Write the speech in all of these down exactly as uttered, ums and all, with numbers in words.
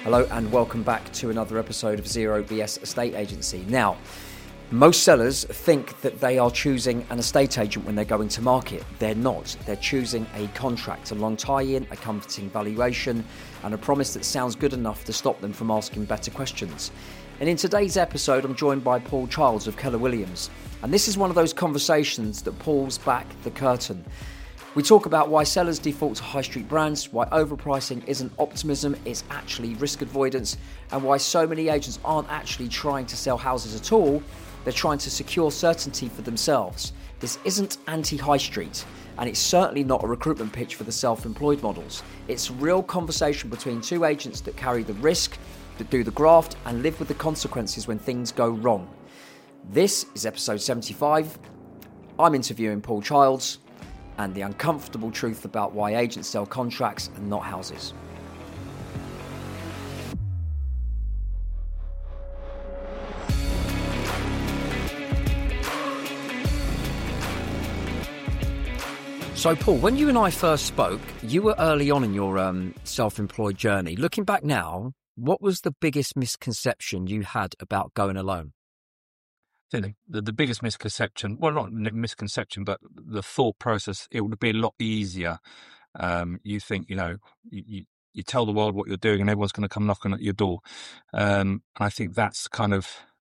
Hello and welcome back to another episode of Zero B S Estate Agency. Now, most sellers think that they are choosing an estate agent when they're going to market. They're not. They're choosing a contract, a long tie-in, a comforting valuation, and a promise that sounds good enough to stop them from asking better questions. And in today's episode, I'm joined by Paul Childs of Keller Williams. And this is one of those conversations that pulls back the curtain. We talk about why sellers default to high street brands, why overpricing isn't optimism, it's actually risk avoidance, and why so many agents aren't actually trying to sell houses at all, they're trying to secure certainty for themselves. This isn't anti-high street, and it's certainly not a recruitment pitch for the self-employed models. It's a real conversation between two agents that carry the risk, that do the graft, and live with the consequences when things go wrong. This is episode seventy-five. I'm interviewing Paul Childs, and the uncomfortable truth about why agents sell contracts and not houses. So, Paul, when you and I first spoke, you were early on in your um, self-employed journey. Looking back now, what was the biggest misconception you had about going alone? The, the biggest misconception, well, not misconception, but the thought process, it would be a lot easier. Um, you think, you know, you, you, you tell the world what you're doing and everyone's going to come knocking at your door. Um, and I think that's kind of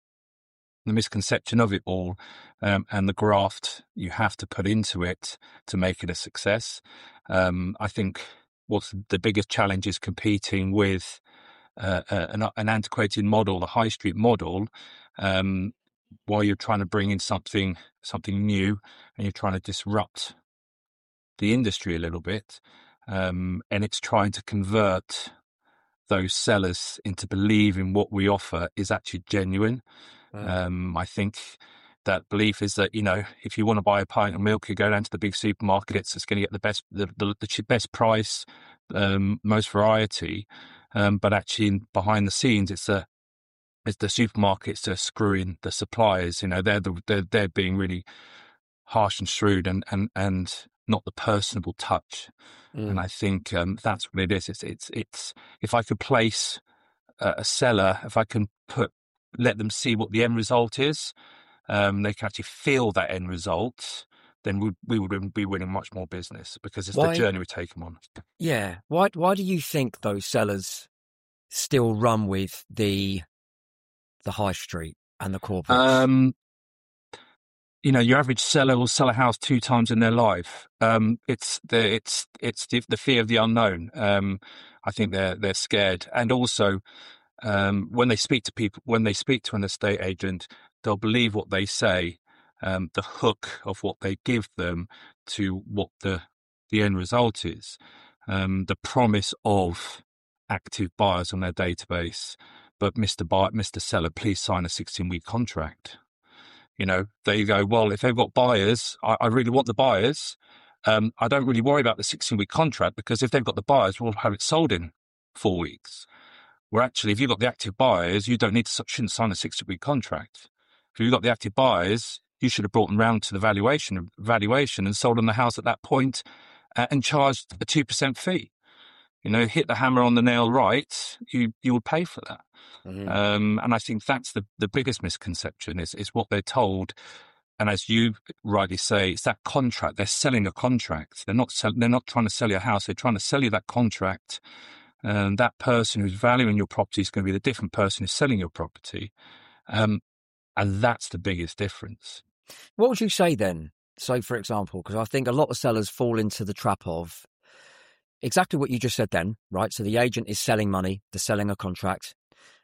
the misconception of it all, um, and the graft you have to put into it to make it a success. Um, I think what's the biggest challenge is competing with uh, an, an antiquated model, the high street model, um, while you're trying to bring in something something new and you're trying to disrupt the industry a little bit. Um, and it's trying to convert those sellers into believing what we offer is actually genuine. Mm. Um, I think that belief is that, you know, if you want to buy a pint of milk, you go down to the big supermarket, it's, it's going to get the best, the, the, the best price, um, most variety. Um, but actually behind the scenes, it's a, It's the supermarkets that are screwing the suppliers. You know, they're the, they're they're being really harsh and shrewd, and and, and not the personable touch. Mm. And I think um, that's what it is. It's it's it's if I could place a, a seller, if I can put let them see what the end result is, um, they can actually feel that end result. Then we we would be winning much more business because it's why, the journey we take them on. Yeah. Why why do you think those sellers still run with the the high street and the corporate? Um, you know, your average seller will sell a house two times in their life. Um, it's the it's it's the, the fear of the unknown. Um, I think they're they're scared, and also um, when they speak to people, when they speak to an estate agent, they'll believe what they say. Um, the hook of what they give them to what the the end result is. Um, the promise of active buyers on their database. But Mister Buyer, Mister Seller, please sign a sixteen-week contract. You know, they go, well, if they've got buyers, I, I really want the buyers. Um, I don't really worry about the sixteen-week contract because if they've got the buyers, we'll have it sold in four weeks. Where actually, if you've got the active buyers, you don't need to shouldn't sign a sixteen-week contract. If you've got the active buyers, you should have brought them round to the valuation, valuation and sold them the house at that point uh, and charged a two percent fee. You know, hit the hammer on the nail right, you you would pay for that. Mm-hmm. Um, and I think that's the, the biggest misconception is, is what they're told. And as you rightly say, it's that contract. They're selling a contract. They're not sell, they're not trying to sell you a house. They're trying to sell you that contract. And that person who's valuing your property is going to be the different person who's selling your property. Um, and that's the biggest difference. What would you say then? So, for example, because I think a lot of sellers fall into the trap of exactly what you just said then, right? So the agent is selling money, they're selling a contract.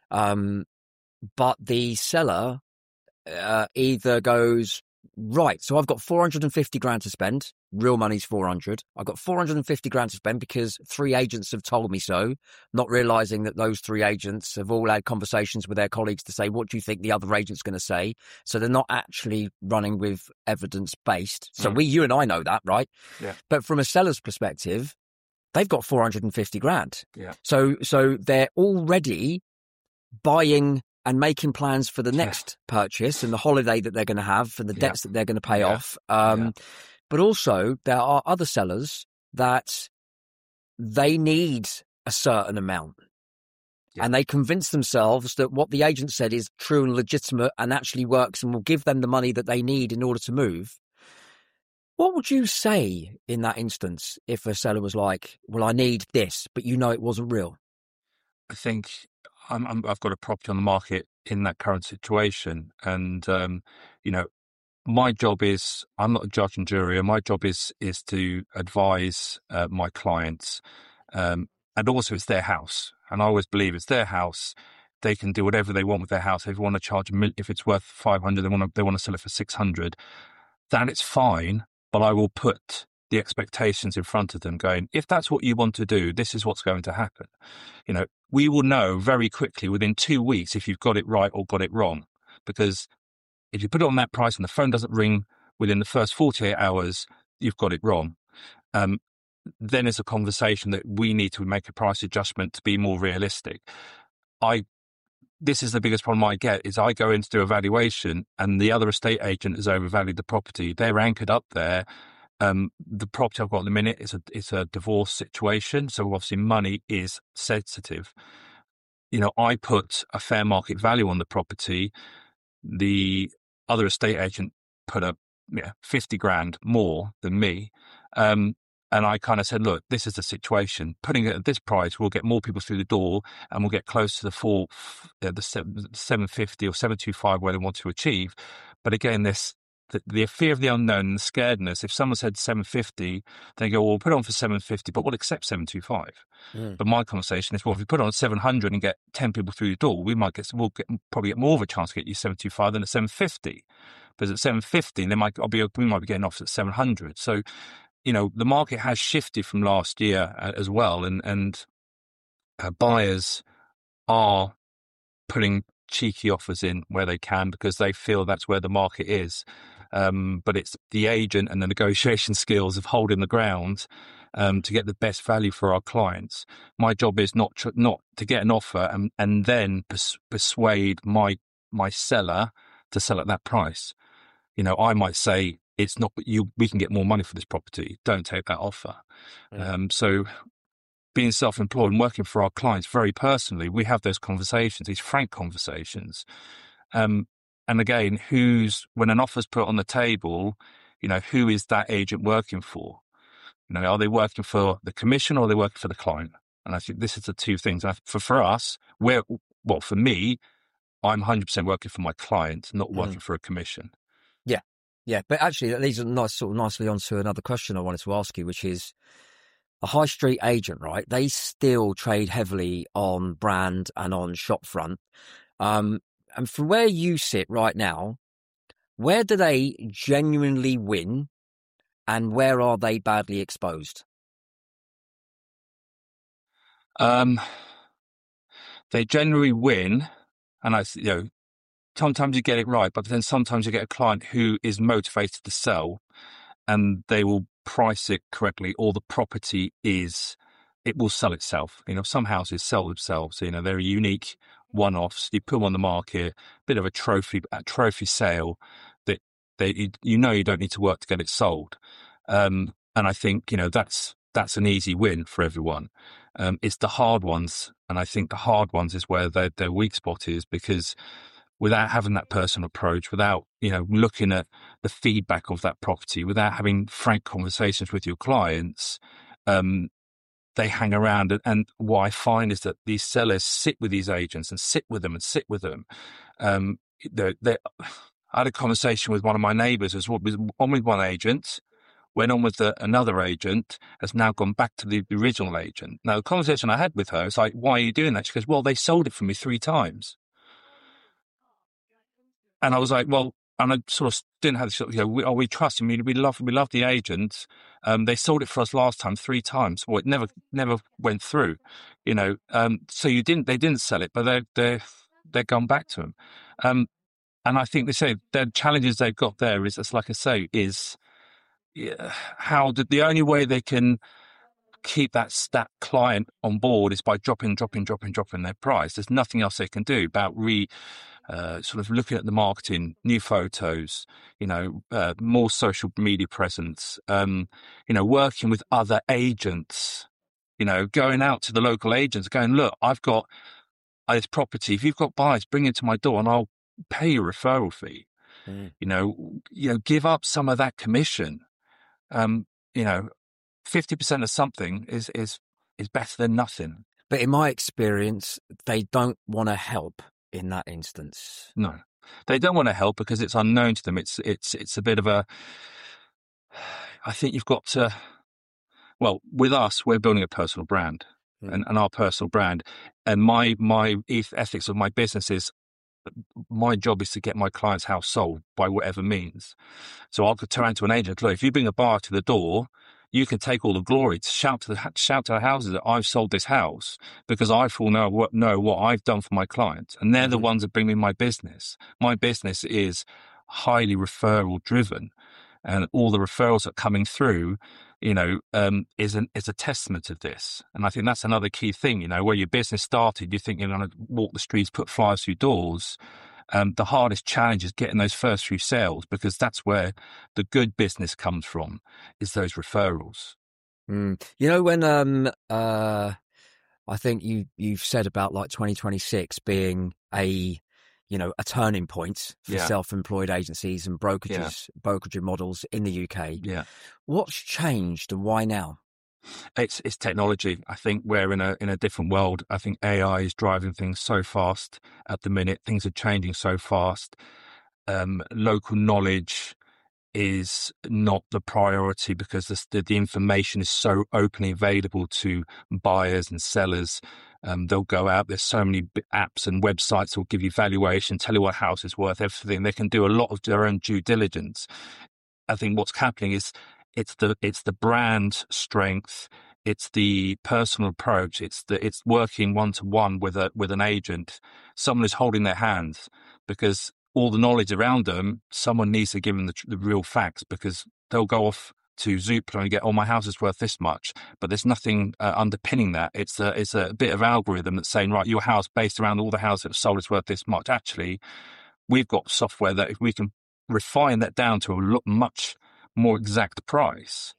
Um, but the seller uh, either goes, right, so I've got four hundred fifty grand to spend. Real money's four hundred. I've got four hundred fifty grand to spend because three agents have told me so, not realizing that those three agents have all had conversations with their colleagues to say, what do you think the other agent's going to say? So they're not actually running with evidence-based. So mm. we, you and I know that, right? Yeah. But from a seller's perspective, they've got four hundred fifty grand. Yeah. So, so they're already buying and making plans for the next yeah. purchase and the holiday that they're going to have and the yeah. debts that they're going to pay yeah. off. Um, yeah. But also there are other sellers that they need a certain amount. Yeah. And they convince themselves that what the agent said is true and legitimate and actually works and will give them the money that they need in order to move. What would you say in that instance if a seller was like, well, I need this, but you know it wasn't real? I think I'm, I'm, I've got a property on the market in that current situation. And, um, you know, my job is, I'm not a judge and jury. My job is is to advise uh, my clients. Um, and also it's their house. And I always believe it's their house. They can do whatever they want with their house. If they want to charge a mil- if it's worth five hundred, they want to, they want to sell it for six hundred. That it's fine, but I will put the expectations in front of them going, if that's what you want to do, this is what's going to happen. You know, we will know very quickly within two weeks if you've got it right or got it wrong. Because if you put it on that price and the phone doesn't ring within the first forty-eight hours, you've got it wrong. Um, then it's a conversation that we need to make a price adjustment to be more realistic. I This is the biggest problem I get is I go in to do a valuation and the other estate agent has overvalued the property. They're anchored up there. Um, the property I've got at the minute is a, it's a divorce situation. So obviously money is sensitive. You know, I put a fair market value on the property. The other estate agent put a yeah, fifty grand more than me. Um, And I kind of said, look, this is the situation. Putting it at this price, we'll get more people through the door and we'll get close to the four, uh, the seven fifty or seven twenty-five where they want to achieve. But again, this the, the fear of the unknown and the scaredness. If someone said seven fifty, they go, well, we'll put it on for seven fifty, but we'll accept seven twenty-five. Mm. But my conversation is, well, if we put it on seven hundred and get ten people through the door, we might get, we'll get, probably get more of a chance to get you seven twenty-five than at seven fifty. Because at seven fifty, they might, I'll be, we might be getting off at seven hundred. So, you know, the market has shifted from last year as well, and and uh, buyers are putting cheeky offers in where they can because they feel that's where the market is. Um, but it's the agent and the negotiation skills of holding the ground um, to get the best value for our clients. My job is not tr- not to get an offer and and then pers- persuade my my seller to sell at that price. You know, I might say, it's not you. We can get more money for this property. Don't take that offer. Yeah. Um, so, being self-employed and working for our clients very personally, we have those conversations, these frank conversations. Um, and again, who's when an offer's put on the table, you know, who is that agent working for? You know, are they working for the commission or are they working for the client? And I think this is the two things. For for us, we're well, for me, I'm one hundred percent working for my client, not working mm. for a commission. Yeah. Yeah, but actually that leads nice, sort of nicely onto another question I wanted to ask you, which is a high street agent, right? They still trade heavily on brand and on shop front. Um, and from where you sit right now, where do they genuinely win and where are they badly exposed? Um, they generally win, and I, you know, sometimes you get it right, but then sometimes you get a client who is motivated to sell and they will price it correctly, or the property is, it will sell itself. You know, some houses sell themselves, you know, they're unique one-offs. You put them on the market, bit of a trophy, a trophy sale that they, you know, you don't need to work to get it sold. Um, and I think, you know, that's, that's an easy win for everyone. Um, it's the hard ones. And I think the hard ones is where their, their weak spot is, because without having that personal approach, without, you know, looking at the feedback of that property, without having frank conversations with your clients, um, they hang around. And, and what I find is that these sellers sit with these agents and sit with them and sit with them. Um, they're, they're, I had a conversation with one of my neighbours as well, was on with one agent, went on with the, another agent, has now gone back to the, the original agent. Now, the conversation I had with her is like, why are you doing that? She goes, well, they sold it for me three times. And I was like, well, and I sort of didn't have, you know, we, oh, we trust him. We, we love, we love the agent. Um, they sold it for us last time three times. Well, it never, never went through, you know. Um, so you didn't, they didn't sell it, but they're, they're, they're gone back to them. Um, and I think they say the challenges they've got there is, it's like I say, is yeah, how did the only way they can keep that stat client on board is by dropping, dropping, dropping, dropping their price. There's nothing else they can do about re. Uh, sort of looking at the marketing, new photos, you know, uh, more social media presence, um, you know, working with other agents, you know, going out to the local agents, going, look, I've got this property, if you've got buyers, bring it to my door and I'll pay you a referral fee. Mm. You know, you know, give up some of that commission. Um, you know, fifty percent of something is, is, is better than nothing. But in my experience, they don't want to help in that instance. No, they don't want to help because it's unknown to them. It's, it's, it's a bit of a, I think you've got to, well, with us, we're building a personal brand mm. and, and our personal brand. And my, my ethics of my business is, my job is to get my client's house sold by whatever means. So I'll turn to an agent, look, if you bring a buyer to the door, you can take all the glory to shout to the shout to the houses that I've sold this house because I full know what know what I've done for my client, and they're mm-hmm. the ones that bring me my business. My business is highly referral driven, and all the referrals that are coming through, you know, um, is an is a testament of this. And I think that's another key thing. You know, where your business started, you think you're going to walk the streets, put flyers through doors. Um, the hardest challenge is getting those first few sales because that's where the good business comes from, is those referrals. Mm. You know, when um, uh, I think you you've said about like twenty twenty-six being a you know a turning point for yeah. self-employed agencies and brokerages, yeah. brokerage models in the U K. Yeah, what's changed and why now? It's it's technology. I think we're in a in a different world. I think A I is driving things so fast at the minute. Things are changing so fast. Um, local knowledge is not the priority because the, the information is so openly available to buyers and sellers. Um, they'll go out. There's so many apps and websites that will give you valuation, tell you what house is worth, everything. They can do a lot of their own due diligence. I think what's happening is It's the it's the brand strength, it's the personal approach, it's the it's working one to one with a with an agent, someone who's holding their hands, because all the knowledge around them, someone needs to give them the, the real facts, because they'll go off to Zoopla and get, oh, my house is worth this much, but there's nothing uh, underpinning that. It's a it's a bit of algorithm that's saying, right, your house based around all the houses that have sold is worth this much. Actually, we've got software that if we can refine that down to a lot, much more exact price.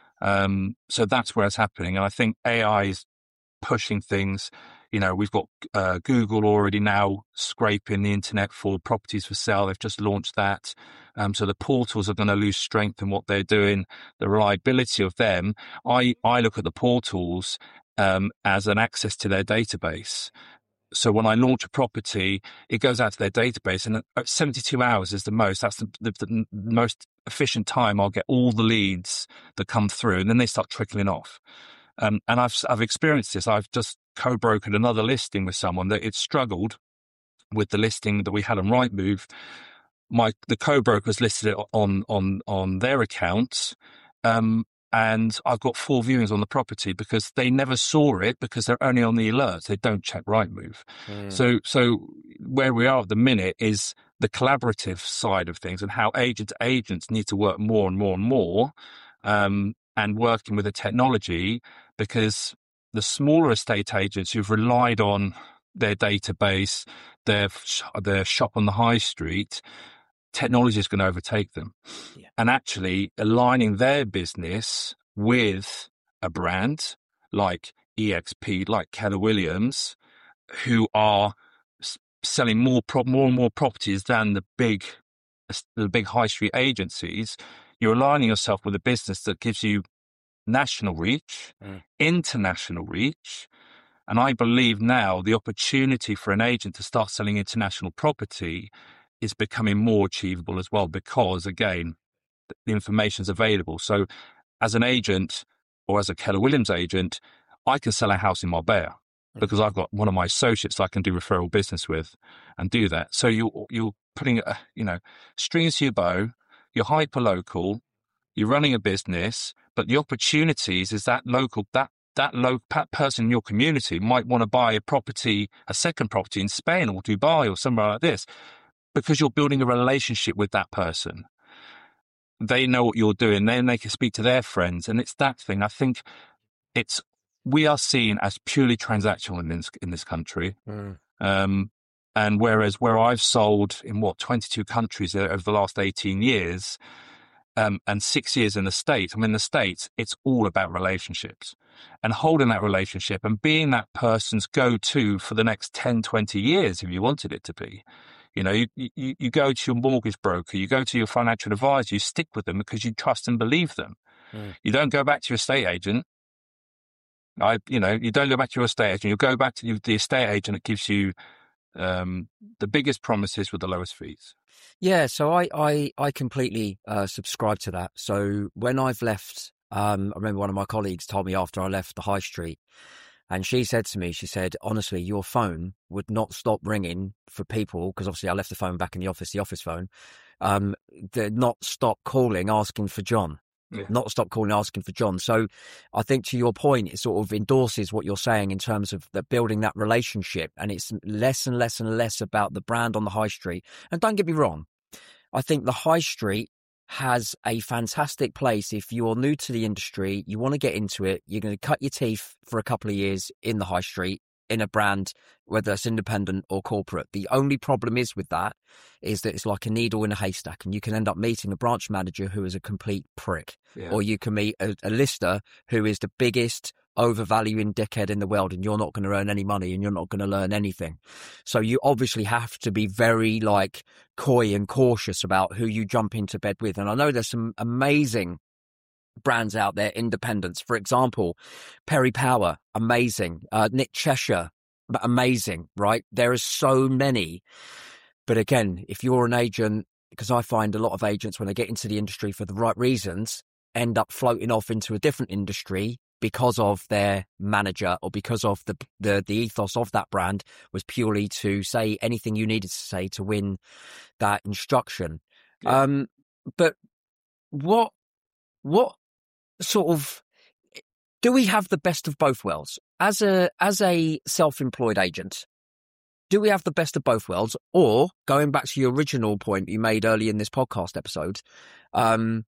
Um, so that's where it's happening. And I think A I is pushing things. You know, we've got uh, Google already now scraping the internet for properties for sale. They've just launched that. Um, so the portals are going to lose strength in what they're doing. The reliability of them, I, I look at the portals um, as an access to their database. So when I launch a property, it goes out to their database, and at seventy-two hours is the most. That's the, the, the most efficient time. I'll get all the leads that come through, and then they start trickling off. Um, and I've I've experienced this. I've just co-brokered another listing with someone that it struggled with the listing that we had on Rightmove. My the co-brokers listed it on on on their accounts. Um, And I've got four viewings on the property because they never saw it because they're only on the alerts. They don't check Rightmove. Mm. So, so where we are at the minute is the collaborative side of things and how agent to agents need to work more and more and more, um, and working with the technology, because the smaller estate agents who've relied on their database, their their shop on the high street, technology is going to overtake them. Yeah. And actually aligning their business with a brand like E X P, like Keller Williams, who are s- selling more pro- more and more properties than the big the big high street agencies, you're aligning yourself with a business that gives you national reach, mm. international reach. And I believe now the opportunity for an agent to start selling international property is becoming more achievable as well, because again, the information is available. So as an agent or as a Keller Williams agent, I can sell a house in Marbella because I've got one of my associates I can do referral business with and do that. So you, you're putting, uh, you know, strings to your bow, you're hyper local, you're running a business, but the opportunities is that local, that that local person in your community might want to buy a property, a second property in Spain or Dubai or somewhere like this, because you're building a relationship with that person. They know what you're doing. Then they can speak to their friends. And it's that thing. I think it's, we are seen as purely transactional in this, in this country. Mm. Um, and whereas where I've sold in what, twenty-two countries over the last eighteen years, um, and six years in the States. I mean, in the States, it's all about relationships and holding that relationship and being that person's go-to for the next ten, twenty years, if you wanted it to be. You know, you, you, you go to your mortgage broker, you go to your financial advisor, you stick with them because you trust and believe them. Mm. You don't go back to your estate agent. I, you know, you don't go back to your estate agent. You go back to the estate agent that gives you um, the biggest promises with the lowest fees. Yeah, so I I, I completely uh, subscribe to that. So when I've left, um, I remember one of my colleagues told me after I left the high street, and she said to me, she said, honestly, your phone would not stop ringing for people, because obviously I left the phone back in the office, the office phone, um, they'd not stop calling, asking for John. Yeah. Not stop calling, asking for John. So I think to your point, it sort of endorses what you're saying in terms of the building that relationship. And it's less and less and less about the brand on the high street. And don't get me wrong, I think the high street has a fantastic place. If you're new to the industry, you want to get into it, you're going to cut your teeth for a couple of years in the high street, in a brand, whether it's independent or corporate. The only problem is with that is that it's like a needle in a haystack, and you can end up meeting a branch manager who is a complete prick, yeah. or you can meet a, a lister who is the biggest overvaluing dickhead in the world, and you're not going to earn any money and you're not going to learn anything. So you obviously have to be very like coy and cautious about who you jump into bed with. And I know there's some amazing brands out there, independents, for example, Perry Power, amazing, uh, Nick Cheshire, amazing, right? There are so many. But again, if you're an agent, because I find a lot of agents, when they get into the industry for the right reasons, end up floating off into a different industry because of their manager, or because of the, the the ethos of that brand was purely to say anything you needed to say to win that instruction. Yeah. Um, but what what sort of, do we have the best of both worlds as a as a self-employed agent? Do we have the best of both worlds? Or going back to your original point you made early in this podcast episode, um,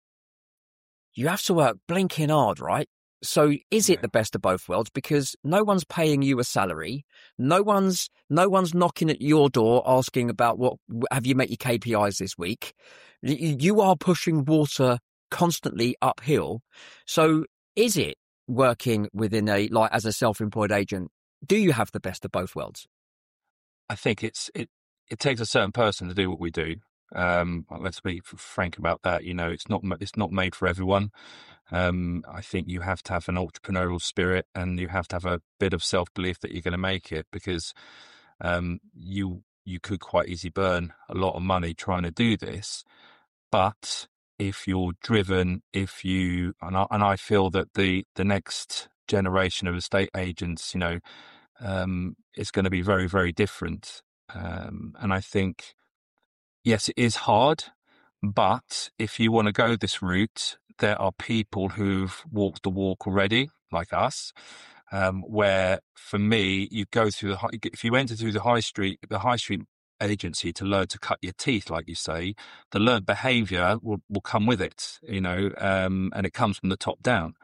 you have to work blinking hard, right? So is it the best of both worlds? Because no one's paying you a salary. No one's, no one's knocking at your door asking about what, have you met your K P Is this week? You are pushing water constantly uphill. So is it working within a, like as a self-employed agent, do you have the best of both worlds? I think it's, it, it takes a certain person to do what we do. Um, let's be frank about that. You know, it's not, it's not made for everyone. Um, I think you have to have an entrepreneurial spirit, and you have to have a bit of self-belief that you're going to make it, because um, you you could quite easily burn a lot of money trying to do this. But if you're driven, if you and I, and I feel that the the next generation of estate agents, you know, um, is going to be very, very different. Um, and I think, yes, it is hard. But if you want to go this route, there are people who've walked the walk already, like us, um, where for me, you go through the high, if you enter through the high street, the high street agency to learn to cut your teeth, like you say, the learned behavior will, will come with it, you know, um, and it comes from the top down.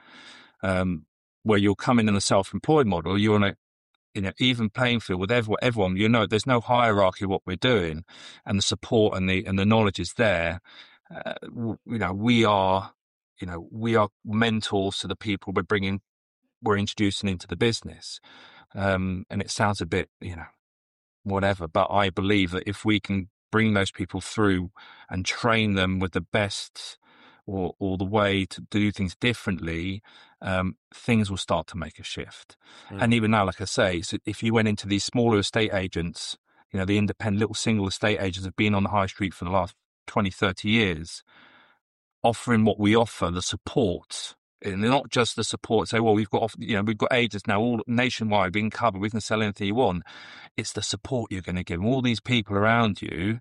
Um, where you'll come in in a self-employed model, you're on a, you know, even playing field with everyone, everyone, you know, there's no hierarchy of what we're doing, and the support and the, and the knowledge is there. Uh, you know, we are, you know, we are mentors to the people we're bringing, we're introducing into the business. Um, and it sounds a bit, you know, whatever, but I believe that if we can bring those people through and train them with the best or, or the way to do things differently, um, things will start to make a shift. Mm. And even now, like I say, so if you went into these smaller estate agents, you know, the independent little single estate agents have been on the high street for the last twenty, thirty years, offering what we offer, the support, and not just the support, say, well, we've got, you know, we've got agents now all nationwide, we can cover, we can sell anything you want. It's the support you're going to give them. All these people around you.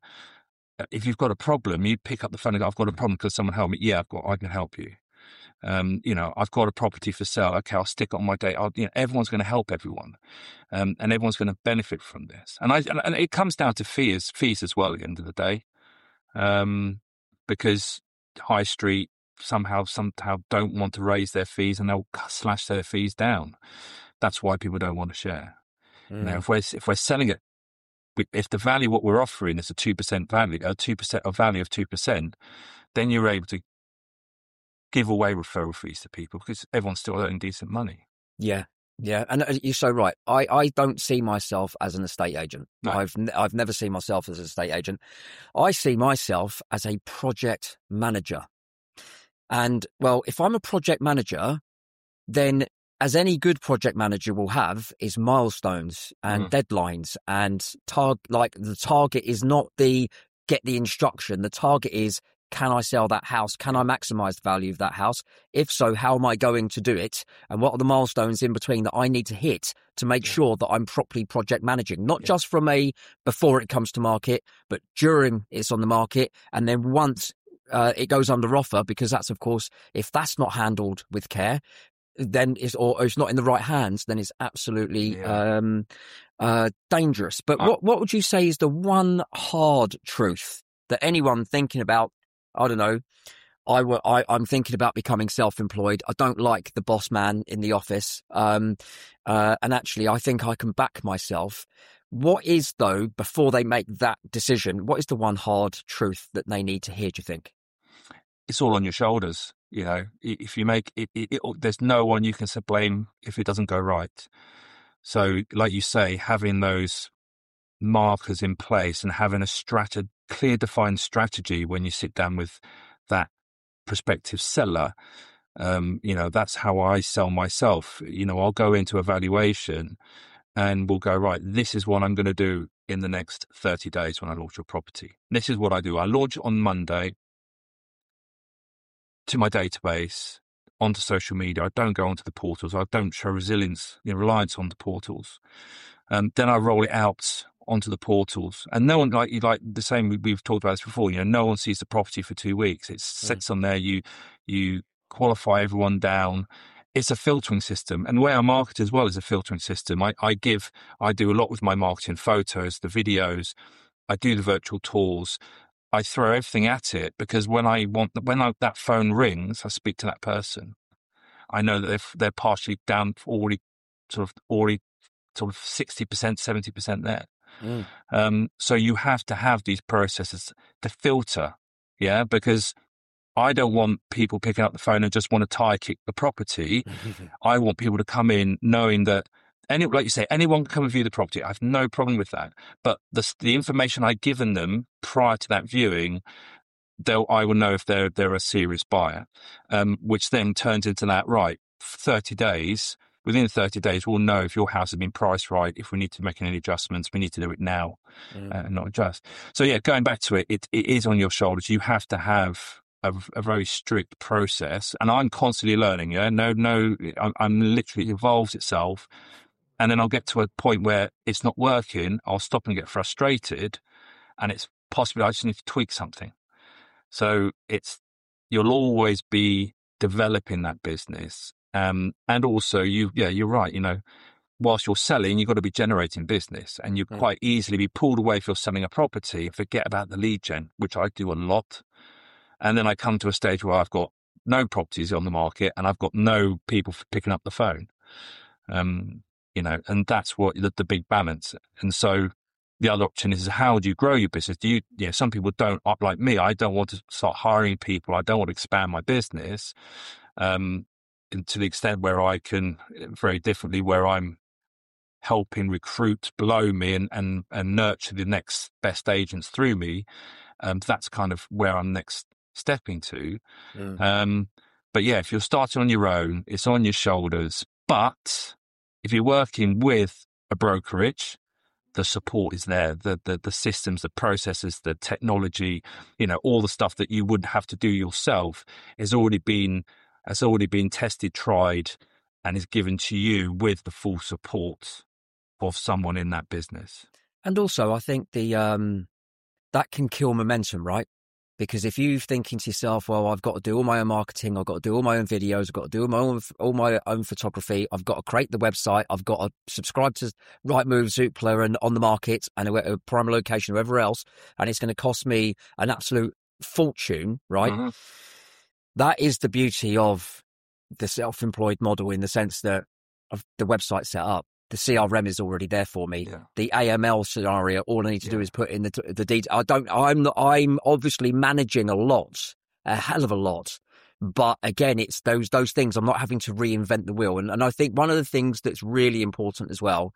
If you've got a problem, you pick up the phone and go, I've got a problem because someone help me. Yeah, I've got, I can help you. Um, you know, I've got a property for sale. Okay, I'll stick it on my date. I'll, you know, everyone's going to help everyone. Um, and everyone's going to benefit from this. And I, and it comes down to fees, fees as well at the end of the day. Um, because high street somehow, somehow don't want to raise their fees, and they'll slash their fees down. That's why people don't want to share. Mm. You know, if we're, if we're selling it, if the value, what we're offering is a two percent value, a two percent of value of two percent, then you're able to give away referral fees to people because everyone's still earning decent money. Yeah. Yeah, and you're so right. I, I don't see myself as an estate agent. No. I've n- I've never seen myself as an estate agent. I see myself as a project manager. And, well, if I'm a project manager, then as any good project manager will have is milestones and Mm. deadlines and tar- like the target is not the get the instruction. The target is, can I sell that house? Can I maximize the value of that house? If so, how am I going to do it? And what are the milestones in between that I need to hit to make Yeah. sure that I'm properly project managing? Not Yeah. just from a before it comes to market, but during it's on the market. And then once uh, it goes under offer, because that's, of course, if that's not handled with care, then it's, or it's not in the right hands, then it's absolutely Yeah. um, uh, dangerous. But I- what, what would you say is the one hard truth that anyone thinking about, I don't know, I, w- I, I'm thinking about becoming self-employed. I don't like the boss man in the office. Um, uh, and actually, I think I can back myself. What is, though, before they make that decision, what is the one hard truth that they need to hear, do you think? It's all on your shoulders. You know, I- if you make it, it, it, there's no one you can blame if it doesn't go right. So, like you say, having those markers in place and having a strat- clear, defined strategy when you sit down with that prospective seller, um, you know, that's how I sell myself. You know, I'll go into evaluation and we'll go, right, this is what I'm going to do in the next thirty days when I launch a property. This is what I do. I launch it on Monday to my database, onto social media. I don't go onto the portals. I don't show resilience, you know, reliance on the portals. Um, then I roll it out onto the portals, and no one, like you like the same. We, we've talked about this before. You know, no one sees the property for two weeks. It sits mm. on there. You you qualify everyone down. It's a filtering system, and the way I market as well is a filtering system. I, I give, I do a lot with my marketing, photos, the videos. I do the virtual tours. I throw everything at it because when I want, when I, that phone rings, I speak to that person. I know that they're, they're partially down, already sort of already sort of sixty percent, seventy percent there. Mm. Um, so you have to have these processes to filter, yeah, because I don't want people picking up the phone and just want to tie kick the property. I want people to come in knowing that any, like you say, anyone can come and view the property. I have no problem with that. But the the information I've given them prior to that viewing, they'll I will know if they're they're a serious buyer, um, which then turns into that, right, thirty days. Within thirty days, we'll know if your house has been priced right. If we need to make any adjustments, we need to do it now mm. uh, and not adjust. So yeah, going back to it, it, it is on your shoulders. You have to have a, a very strict process, and I'm constantly learning. Yeah, no, no, I'm, I'm literally, it evolves itself. And then I'll get to a point where it's not working. I'll stop and get frustrated, and it's possibly I just need to tweak something. So it's, you'll always be developing that business. Um, and also you, yeah, you're right. You know, whilst you're selling, you've got to be generating business, and you mm. quite easily be pulled away if you're selling a property and forget about the lead gen, which I do a lot. And then I come to a stage where I've got no properties on the market and I've got no people for picking up the phone. Um, You know, and that's what the, the big balance. And so the other option is, how do you grow your business? Do you, yeah, some people don't, like me, I don't want to start hiring people. I don't want to expand my business um, to the extent where I can, very differently, where I'm helping recruit below me and, and, and nurture the next best agents through me. Um, that's kind of where I'm next stepping to. Mm. Um, but yeah, if you're starting on your own, it's on your shoulders. But if you're working with a brokerage, the support is there, the, the the systems, the processes, the technology, you know, all the stuff that you would have to do yourself has already been has already been tested, tried, and is given to you with the full support of someone in that business. And also, I think the um, that can kill momentum, right? Because if you're thinking to yourself, well, I've got to do all my own marketing, I've got to do all my own videos, I've got to do all my own, all my own photography, I've got to create the website, I've got to subscribe to Rightmove, Zoopla, and On the Market, and a, a prime location, wherever else, and it's going to cost me an absolute fortune, right? Mm-hmm. That is the beauty of the self-employed model, in the sense that of the website set up. The C R M is already there for me. Yeah. The A M L scenario, all I need to yeah. do is put in the the detail. I don't. I'm not. I'm obviously managing a lot, a hell of a lot, But again, it's those those things. I'm not having to reinvent the wheel. And, and I think one of the things that's really important as well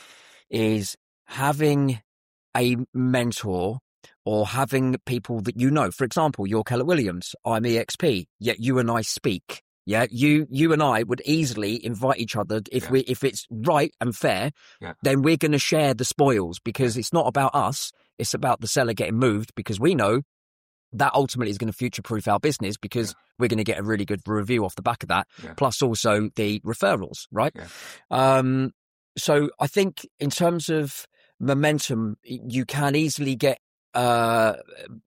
is having a mentor or having people that you know. For example, you're Keller Williams, I'm E X P, yet you and I speak. Yeah, you you and I would easily invite each other if Yeah. we if it's right and fair. Yeah. Then we're going to share the spoils, because it's not about us. It's about the seller getting moved, because we know that ultimately is going to future-proof our business, because Yeah. we're going to get a really good review off the back of that. Yeah. Plus also the referrals, right? Yeah. Um, so I think in terms of momentum, you can easily get uh,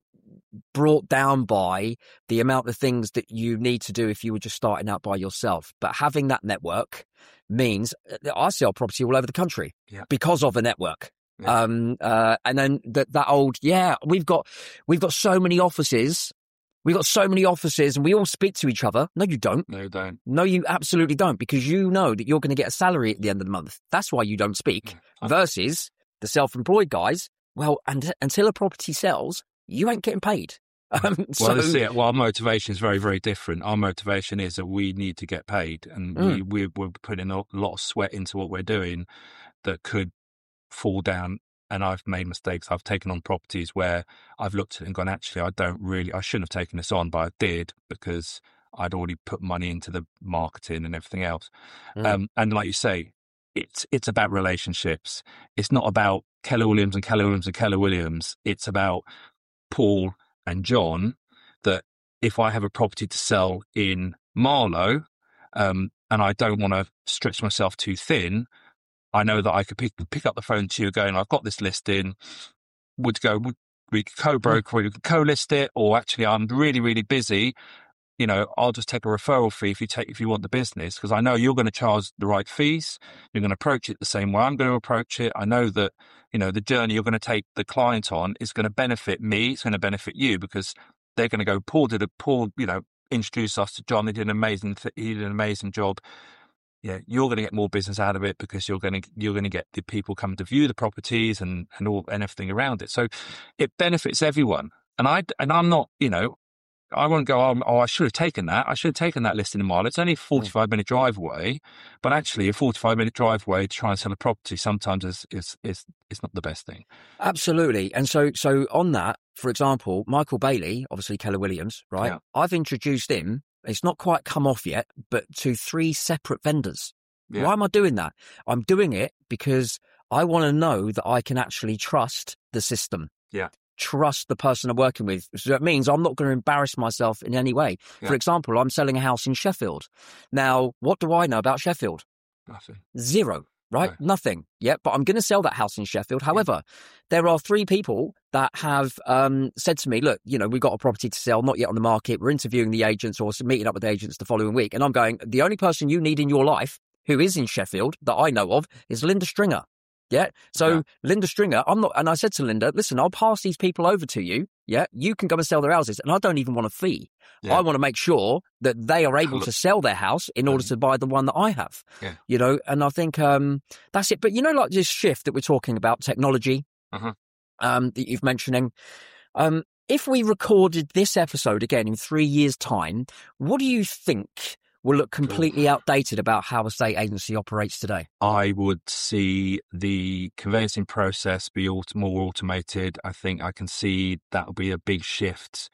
brought down by the amount of things that you need to do if you were just starting out by yourself. But having that network means I sell property all over the country Yeah. because of a network. Yeah. Um, uh, and then that, that old, yeah, we've got, we've got so many offices. We've got so many offices and we all speak to each other. No, you don't. No, you don't. No, you absolutely don't, because you know that you're going to get a salary at the end of the month. That's why you don't speak. Yeah. Versus the self-employed guys. Well, and until a property sells, you ain't getting paid. Um, so, Well, that's it. Well, our motivation is very, very different. Our motivation is that we need to get paid, and Mm. we, we, we're putting a lot of sweat into what we're doing that could fall down. And I've made mistakes. I've taken on properties where I've looked at it and gone, actually, I don't really, I shouldn't have taken this on, but I did because I'd already put money into the marketing and everything else. Mm. Um, and like you say, it's it's about relationships. It's not about Keller Williams and Keller Williams and Keller Williams. It's about Paul and John, that if I have a property to sell in Marlow, um, and I don't want to stretch myself too thin, I know that I could pick, pick up the phone to you going, I've got this listing, would go, would we could co-broker, we could co-list it, or actually I'm really, really busy, you know, I'll just take a referral fee if you take, if you want the business, because I know you're going to charge the right fees. You're going to approach it the same way I'm going to approach it. I know that, you know, the journey you're going to take the client on is going to benefit me. It's going to benefit you, because they're going to go, Paul did a, Paul, you know, introduced us to John. He did an amazing, th- he did an amazing job. Yeah, you're going to get more business out of it, because you're going to you're going to get the people coming to view the properties and and all and everything around it. So it benefits everyone. And I and I'm not, you know, I won't go, oh, oh, I should have taken that. I should have taken that listing in Marlow. It's only a forty-five minute drive away, but actually a forty-five minute drive away to try and sell a property sometimes is is is is not the best thing. Absolutely. And so, so on that, for example, Michael Bailey, obviously Keller Williams, right? Yeah. I've introduced him. It's not quite come off yet, but to three separate vendors. Yeah. Why am I doing that? I'm doing it because I want to know that I can actually trust the system. Yeah. Trust the person I'm working with. So that means I'm not going to embarrass myself in any way. Yeah. For example, I'm selling a house in Sheffield. Now, what do I know about Sheffield? Nothing. Zero. Right? Right. Nothing. Yeah. But I'm going to sell that house in Sheffield. However, there are three people that have um, said to me, look, you know, we've got a property to sell, not yet on the market. We're interviewing the agents or meeting up with the agents the following week. And I'm going, the only person you need in your life who is in Sheffield that I know of is Linda Stringer. Yeah. So Yeah. Linda Stringer, I'm not, and I said to Linda, listen, I'll pass these people over to you. Yeah. You can go and sell their houses. And I don't even want a fee. Yeah. I want to make sure that they are able to sell their house in order to buy the one that I have. Yeah. You know, and I think um, that's it. But you know, like this shift that we're talking about, technology, Uh-huh. um, that you've mentioning. Um, if we recorded this episode again in three years' time, what do you think will look completely outdated about how a estate agency operates today? I would see the conveyancing process be aut- more automated. I think I can see that will be a big shift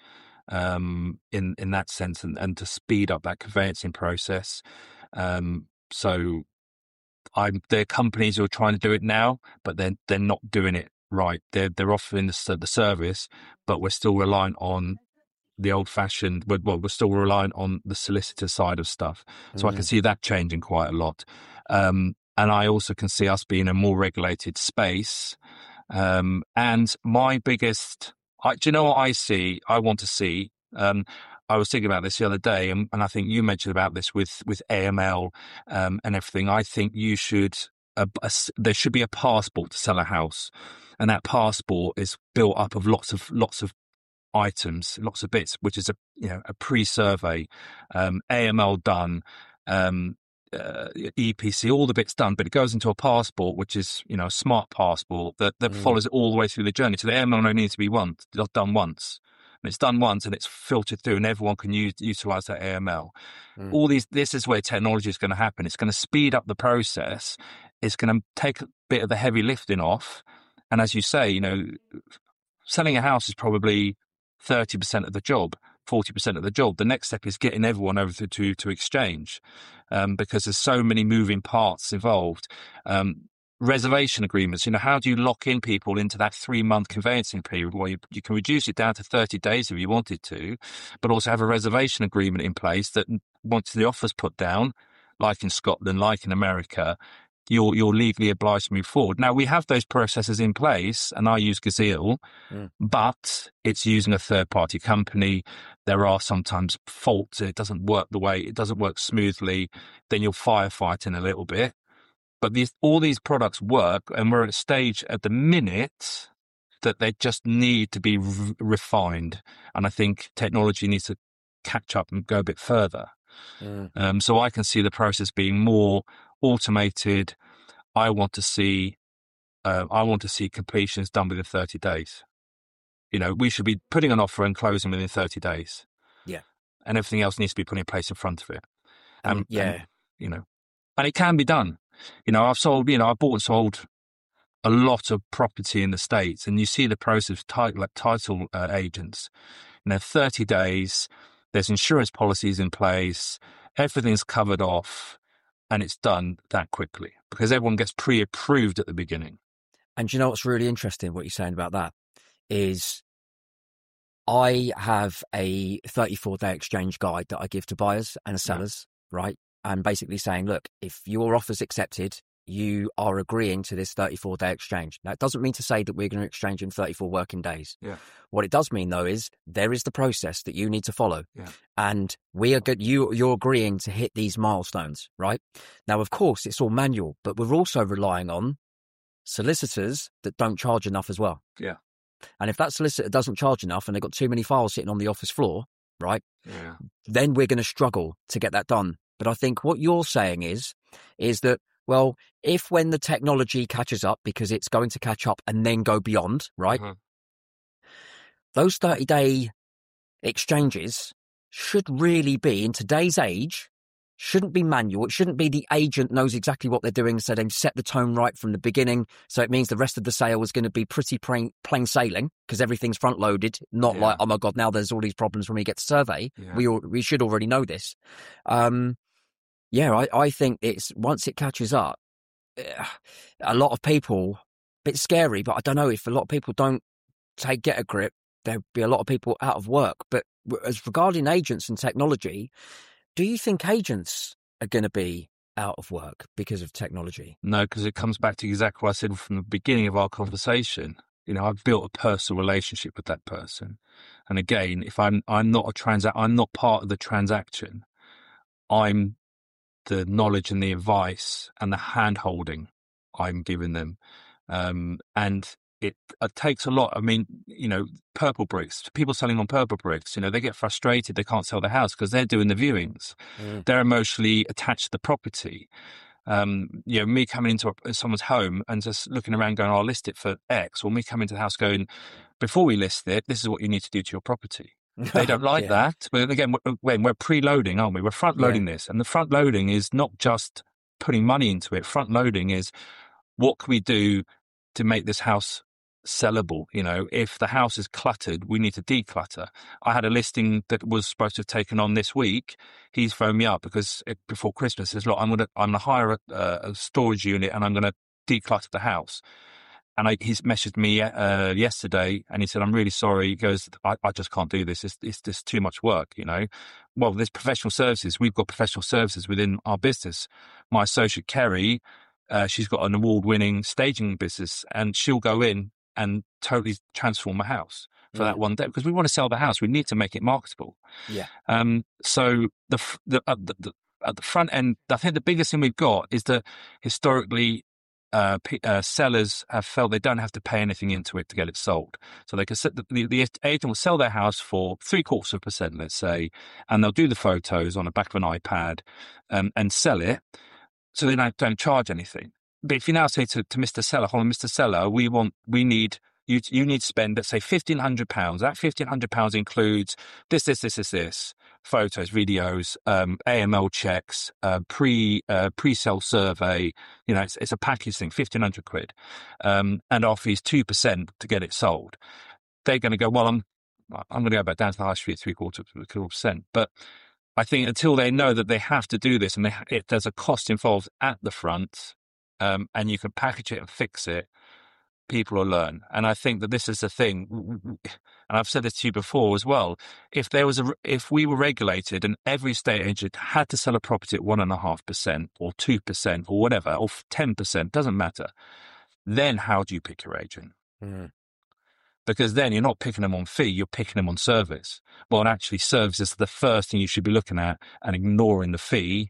um, in in that sense, and, and to speed up that conveyancing process. Um, so, I'm there are companies who are trying to do it now, but they're they're not doing it right. They're they're offering the s- the service, but we're still reliant on the old fashioned. Well, we're still reliant on the solicitor side of stuff. So I can Mm. see that changing quite a lot. Um, and I also can see us being a more regulated space. Um, and my biggest, I, do you know what I see? I want to see. Um, I was thinking about this the other day, and, and I think you mentioned about this with with A M L um, and everything. I think you should. A, a, there should be a passport to sell a house, and that passport is built up of lots of lots of items, lots of bits, which is a you know a pre-survey, um, A M L done, um, uh, E P C, all the bits done, but it goes into a passport, which is you know a smart passport that that Mm. follows it all the way through the journey. So the A M L only needs to be once done once. And it's done once and it's filtered through and everyone can use, utilize that A M L. Mm. All these, this is where technology is going to happen. It's going to speed up the process. It's going to take a bit of the heavy lifting off. And as you say, you know, selling a house is probably thirty percent of the job, forty percent of the job. The next step is getting everyone over to, to, to exchange, um, because there's so many moving parts involved. Um, reservation agreements, you know, how do you lock in people into that three month conveyancing period where you, you can reduce it down to thirty days if you wanted to, but also have a reservation agreement in place that once the offer's put down, like in Scotland, like in America, you're, you're legally obliged to move forward. Now, we have those processes in place, and I use Gazelle, mm. but it's using a third-party company. There are sometimes faults. It doesn't work the way, it doesn't work smoothly. Then you'll firefight in a little bit. But these, all these products work, and we're at a stage at the minute that they just need to be re- refined. And I think technology needs to catch up and go a bit further. Mm. Um, so I can see the process being more automated. I want to see, uh, I want to see completions done within thirty days. You know, we should be putting an offer and closing within thirty days. Yeah. And everything else needs to be put in place in front of it. Um, and, yeah. And, you know, and it can be done. You know, I've sold, you know, I bought and sold a lot of property in the States, and you see the process of title, like title uh, agents. You know, thirty days, there's insurance policies in place, everything's covered off, and it's done that quickly because everyone gets pre-approved at the beginning. And you know what's really interesting, what you're saying about that, is I have a thirty-four day exchange guide that I give to buyers and sellers, yeah. right? And basically saying, look, if your offer's accepted, you are agreeing to this thirty-four day exchange. Now, it doesn't mean to say that we're going to exchange in thirty-four working days. Yeah. What it does mean, though, is there is the process that you need to follow. Yeah. And we are good. You, you're agreeing to hit these milestones, right? Now, of course, it's all manual, but we're also relying on solicitors that don't charge enough as well. Yeah. And if that solicitor doesn't charge enough and they've got too many files sitting on the office floor, right? Yeah. Then we're going to struggle to get that done. But I think what you're saying is, is that, well, if when the technology catches up, because it's going to catch up and then go beyond, right? Uh-huh. Those thirty day exchanges should really be, in today's age, shouldn't be manual. It shouldn't be the agent knows exactly what they're doing, so they've set the tone right from the beginning. So it means the rest of the sale is going to be pretty plain, plain sailing because everything's front loaded. Not yeah. like, oh my God, now there's all these problems when we get to survey. Yeah. We all, we should already know this. Um, yeah, I, I think it's once it catches up, a lot of people, a bit scary, but I don't know if a lot of people don't take get a grip, there'll be a lot of people out of work. But as regarding agents and technology, do you think agents are going to be out of work because of technology? No, because it comes back to exactly what I said from the beginning of our conversation. You know, I've built a personal relationship with that person. And again, if I'm I'm not a transa- I'm not part of the transaction. I'm the knowledge and the advice and the hand-holding I'm giving them. Um, and it, it takes a lot. I mean, you know, Purple Bricks, people selling on Purple Bricks, you know, they get frustrated. They can't sell their house because they're doing the viewings. Mm. They're emotionally attached to the property. Um, you know, me coming into a, someone's home and just looking around going, I'll list it for X, or me coming to the house going, before we list it, this is what you need to do to your property. They don't like yeah. that. But again, we're, we're preloading, aren't we? We're front loading yeah. this. And the front loading is not just putting money into it. Front loading is what can we do to make this house sellable? You know, if the house is cluttered, we need to declutter. I had a listing that was supposed to have taken on this week. He's phoned me up because it, before Christmas, he says, look, I'm going to, I'm going to hire a, a storage unit and I'm going to declutter the house. And I, he's messaged me uh, yesterday and he said, I'm really sorry. He goes, I, I just can't do this. It's, it's just too much work, you know. Well, there's professional services. We've got professional services within our business. My associate, Kerry, uh, she's got an award-winning staging business and she'll go in and totally transform a house for mm. that one day because we want to sell the house. We need to make it marketable. Yeah. Um. So the, the, uh, the, the at the front end, I think the biggest thing we've got is that historically, Uh, p- uh, sellers have felt they don't have to pay anything into it to get it sold. So they can set the, the, the agent will sell their house for three quarters of a percent, let's say, and they'll do the photos on the back of an iPad um, and sell it. So they don't, don't charge anything. But if you now say to, to Mister Seller, hold on, Mister Seller, we want, we need You you need to spend, let's say, fifteen hundred pounds. That fifteen hundred pounds includes this, this, this, this, this, photos, videos, um, A M L checks, uh, pre uh, pre-sale survey. You know, it's, it's a package thing, fifteen hundred quid, um, and our fee's two percent to get it sold. They're going to go, well, I'm I'm going to go back down to the high street three quarter percent, but I think until they know that they have to do this and they, it, there's a cost involved at the front, um, and you can package it and fix it, people will learn. And I think that this is the thing, and I've said this to you before as well. If there was a, if we were regulated and every estate agent had to sell a property at one and a half percent or two percent or whatever, or ten percent, doesn't matter, then how do you pick your agent? Mm. Because then you're not picking them on fee, you're picking them on service. Well, actually, service is the first thing you should be looking at, and ignoring the fee,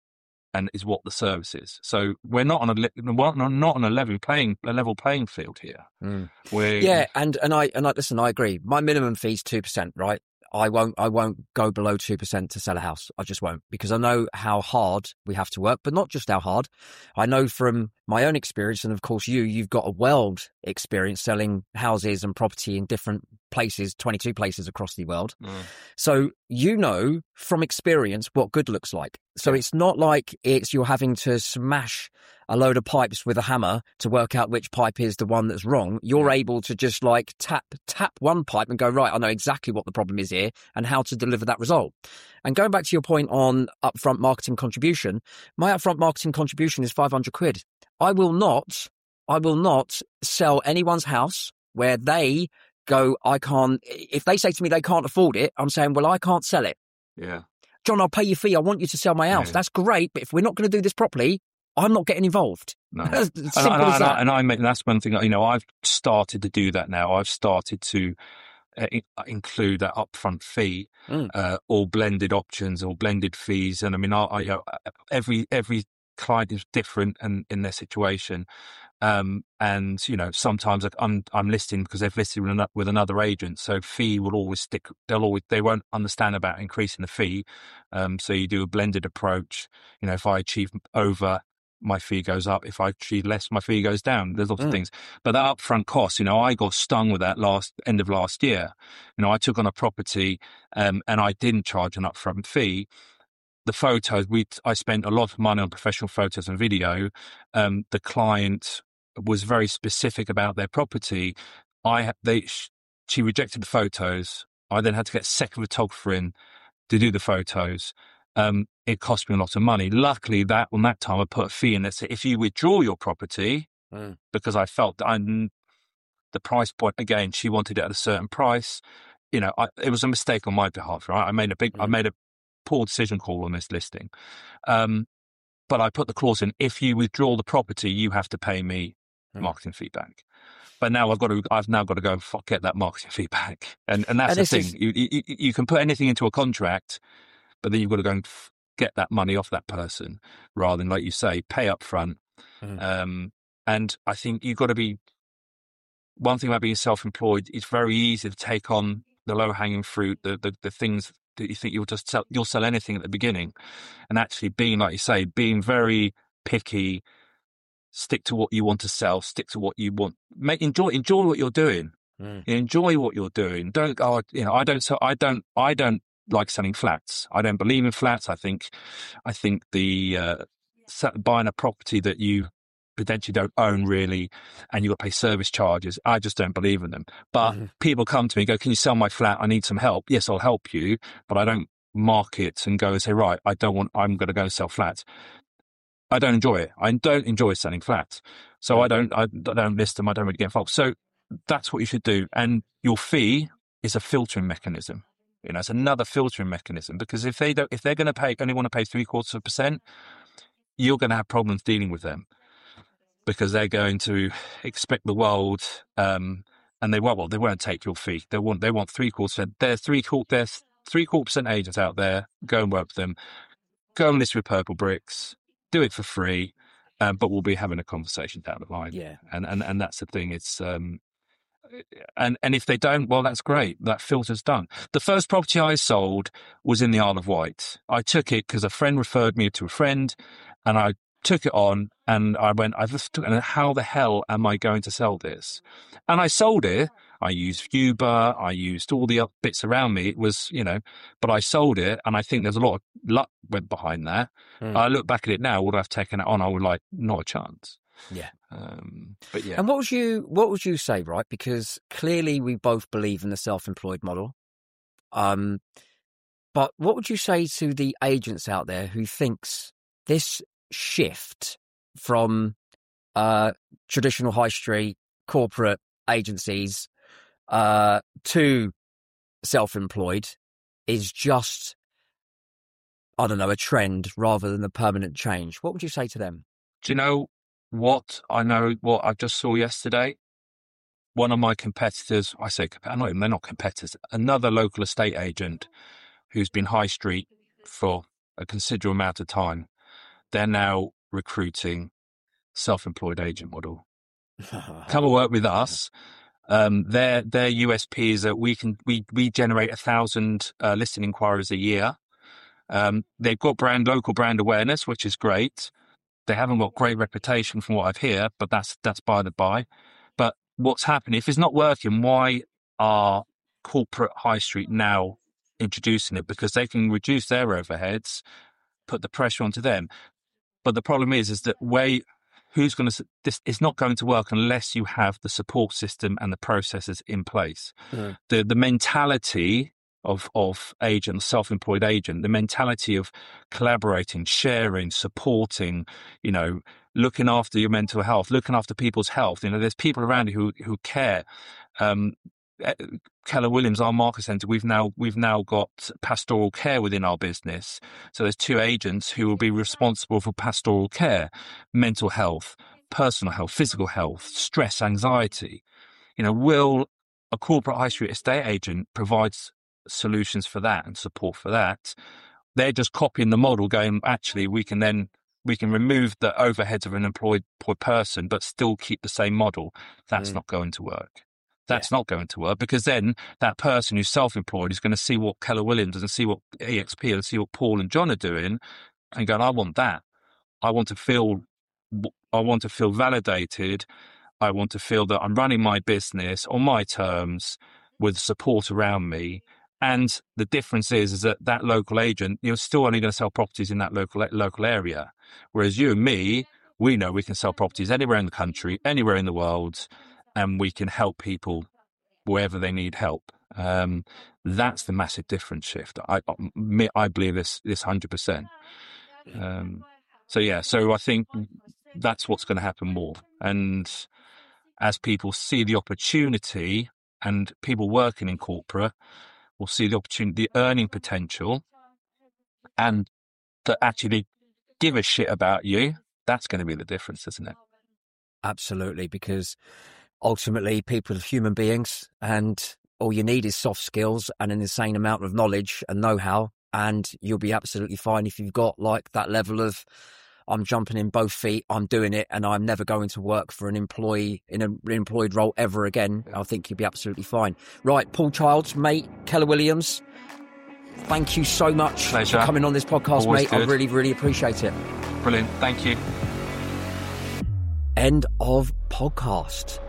and is what the service is. So we're not on a we're not on a level playing a level playing field here. Mm. We're, yeah, and and I and I listen. I agree. My minimum fee is two percent, right? I won't I won't go below two percent to sell a house. I just won't, because I know how hard we have to work, but not just how hard. I know from my own experience, and of course you, you've got a world experience selling houses and property in different places, twenty-two places across the world. Mm. So you know from experience what good looks like. So it's not like it's you're having to smash a load of pipes with a hammer to work out which pipe is the one that's wrong. You're able to just like tap, tap one pipe and go, right, I know exactly what the problem is here and how to deliver that result. And going back to your point on upfront marketing contribution, my upfront marketing contribution is five hundred quid. I will not, I will not sell anyone's house where they go, I can't, if they say to me they can't afford it, I'm saying, well, I can't sell it. Yeah. John, I'll pay your fee. I want you to sell my house. Yeah. That's great. But if we're not going to do this properly, I'm not getting involved. No. Simple and, and, as that. And I, and I that's one thing, you know, I've started to do that now. I've started to uh, include that upfront fee, mm. uh, or blended options or blended fees. And I mean, I, I, you know, every, every client is different and in their situation. Um, and, you know, sometimes I'm, I'm listing because they've listed with, another, with another agent. So fee will always stick. They'll always, they won't understand about increasing the fee. Um, so you do a blended approach. You know, if I achieve over, my fee goes up. If I achieve less, my fee goes down. There's lots mm. of things. But that upfront cost, you know, I got stung with that last end of last year. You know, I took on a property, um, and I didn't charge an upfront fee. The photos, we I spent a lot of money on professional photos and video. Um, the client was very specific about their property. I they she rejected the photos. I then had to get a second photographer in to do the photos. Um, it cost me a lot of money. Luckily, that on that time I put a fee in that said, if you withdraw your property, mm. because I felt that I'm, the price point again, she wanted it at a certain price. You know, I, it was a mistake on my behalf, right? I made a big, mm. I made a poor decision call on this listing. Um, but I put the clause in: if you withdraw the property, you have to pay me mm. marketing feedback. But now I've got to, I've now got to go and get that marketing feedback. And and that's and the thing. Is... You, you you can put anything into a contract, but then you've got to go and f- get that money off that person rather than, like you say, pay up front. Mm. Um, and I think you've got to be, one thing about being self-employed, it's very easy to take on the low-hanging fruit, the, the, the things that you think you'll just sell, you'll sell anything at the beginning. And actually being, like you say, being very picky, stick to what you want to sell, stick to what you want, make, enjoy, enjoy what you're doing. Mm. Enjoy what you're doing. Don't, oh, you know, I don't, so I don't, I don't, like selling flats. I don't believe in flats. I think, I think the uh, buying a property that you potentially don't own really, and you got to pay service charges. I just don't believe in them. But mm-hmm. people come to me and go, "Can you sell my flat? I need some help." Yes, I'll help you, but I don't market and go and say, "Right, I don't want. I'm going to go and sell flats." I don't enjoy it. I don't enjoy selling flats, so mm-hmm. I don't. I don't list them. I don't really get involved. So that's what you should do. And your fee is a filtering mechanism. You know, it's another filtering mechanism, because if they don't, if they're going to pay, only want to pay three quarters of a percent, you're going to have problems dealing with them, because they're going to expect the world, um, and they won't. Well, they won't take your fee. They want, they want three quarters. There's three quarter, there's three quarter percent agents out there. Go and work with them. Go and list with Purple Bricks. Do it for free, um, but we'll be having a conversation down the line. Yeah, and and and that's the thing. It's um. And and if they don't, well, that's great. That filter's done. The first property I sold was in the Isle of Wight. I took it because a friend referred me to a friend, and I took it on, and I went, I just took, and how the hell am I going to sell this? And I sold it. I used Uber. I used all the other bits around me. It was, you know, but I sold it, and I think there's a lot of luck went behind that. Mm. I look back at it now. Would I have taken it on? I would like, not a chance. Yeah. Um, but yeah. And what would you what would you say, right? Because clearly we both believe in the self-employed model. Um, but what would you say to the agents out there who thinks this shift from uh, traditional high street corporate agencies uh, to self-employed is just, I don't know, a trend rather than a permanent change? What would you say to them? Do you know what I know, what I just saw yesterday? One of my competitors, I say, not even, they're not competitors, another local estate agent who's been high street for a considerable amount of time, they're now recruiting self-employed agent model. Come and work with us. Um, their their U S P is that we can we we generate a thousand uh, listing inquiries a year. Um, they've got brand local brand awareness, which is great. They haven't got great reputation from what I've heard, but that's that's by the by. But what's happening if it's not working? Why are corporate high street now introducing it? Because they can reduce their overheads, put the pressure onto them. But the problem is, is that way. Who's going to, this is not going to work unless you have the support system and the processes in place. Mm. The the mentality of, of agent, self-employed agent, the mentality of collaborating, sharing, supporting, you know, looking after your mental health, looking after people's health. You know, there's people around you who, who care. Um, Keller Williams, our market centre, we've now we've now got pastoral care within our business. So there's two agents who will be responsible for pastoral care, mental health, personal health, physical health, stress, anxiety. You know, will a corporate high street estate agent provides solutions for that and support for that? They're just copying the model, going, actually, we can then we can remove the overheads of an employed person, but still keep the same model. That's mm. not going to work. That's yeah. not going to work, because then that person who's self-employed is going to see what Keller Williams does and see what E X P and see what Paul and John are doing and going, I want that. I want to feel, I want to feel validated. I want to feel that I'm running my business on my terms with support around me. And the difference is, is that that local agent, you're still only going to sell properties in that local local area. Whereas you and me, we know we can sell properties anywhere in the country, anywhere in the world, and we can help people wherever they need help. Um, that's the massive difference shift. I I believe this this one hundred percent. Um, so yeah, so I think that's what's going to happen more. And as people see the opportunity, and people working in corporate will see the opportunity, the earning potential, and that actually give a shit about you, that's going to be the difference, isn't it? Absolutely, because ultimately, people are human beings, and all you need is soft skills and an insane amount of knowledge and know-how, and you'll be absolutely fine if you've got like that level of, I'm jumping in both feet, I'm doing it, and I'm never going to work for an employee in an employed role ever again. I think you'll be absolutely fine. Right, Paul Childs, mate, Keller Williams, thank you so much Pleasure. for coming on this podcast, Always mate. good. I really, really appreciate it. Brilliant, thank you. End of podcast.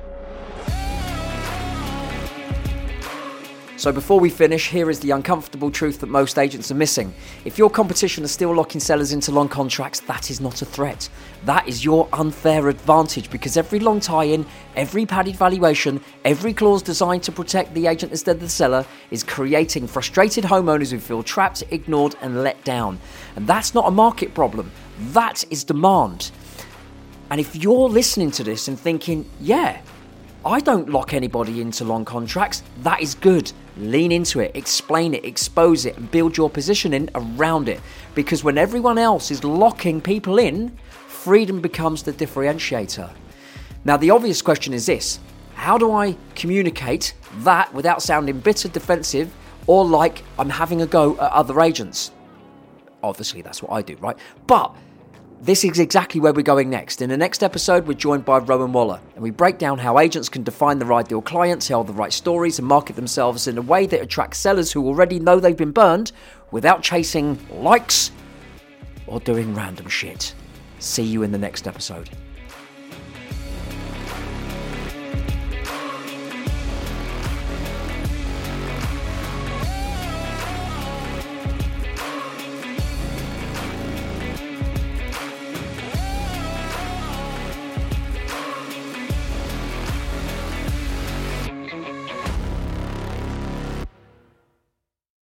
So before we finish, here is the uncomfortable truth that most agents are missing. If your competition is still locking sellers into long contracts, that is not a threat. That is your unfair advantage, because every long tie-in, every padded valuation, every clause designed to protect the agent instead of the seller is creating frustrated homeowners who feel trapped, ignored and let down. And that's not a market problem. That is demand. And if you're listening to this and thinking, yeah, I don't lock anybody into long contracts, that is good. Lean into it, explain it, expose it, and build your positioning around it. Because when everyone else is locking people in, freedom becomes the differentiator. Now, the obvious question is this: how do I communicate that without sounding bitter, defensive, or like I'm having a go at other agents? Obviously, that's what I do, right? But this is exactly where we're going next. In the next episode, we're joined by Rowan Waller, and we break down how agents can define their ideal client, tell the right stories, and market themselves in a way that attracts sellers who already know they've been burned without chasing likes or doing random shit. See you in the next episode.